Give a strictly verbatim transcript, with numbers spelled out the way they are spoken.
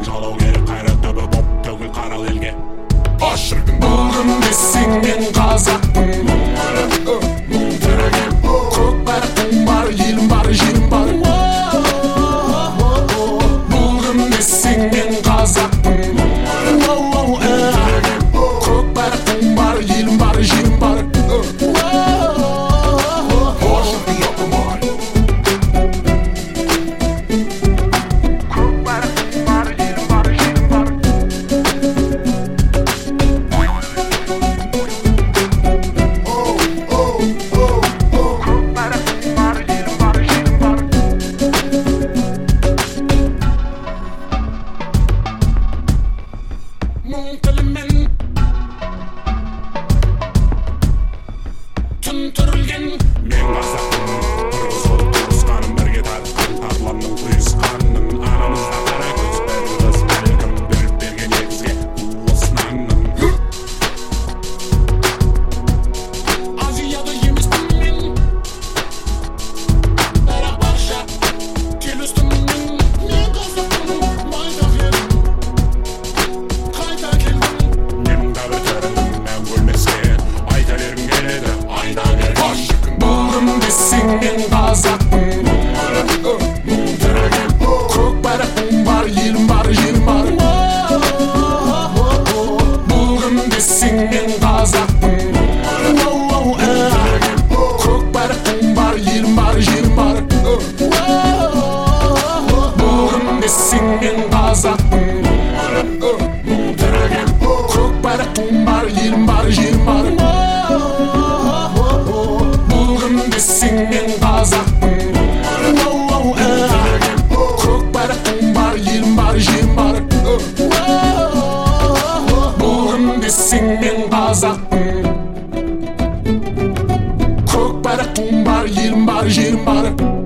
жалау керек қайрат түбі боп төгіл қара елге аш шіркін болдым десең мен қазақпын мың тіріге көк байрақтың бар елім бар жерім бар болдым десең мен қазақпын көк байрақтың бар елім бар жерім бар Түн-түрілген мен қазақпын қырғыз болып туысқаным бірге тартқан арланның құйысқаным арамызда қара көз бір қыз бәлкім беріп берген егізге уысынанмын азияда емеспін мен бірақ барша келістім мен мен қазақпын майдақ елім қайта келдім менің да бітірдім мен өлмеске айта бергім келеді болдым десең мен қазақпын мың тіріге көк байрақтың бар елім бар жерім бар болдым десең мен қазақпын көк байрақтың бар елім бар жерім бар болдым десең мен қазақпын мың тіріге көк байрақтың бар елім бар жерім бар десең мен қазақпын көк байрақтың бар елім бар жерім бар болдым десең мен қазақпын көк байрақтың бар елім бар жерім бар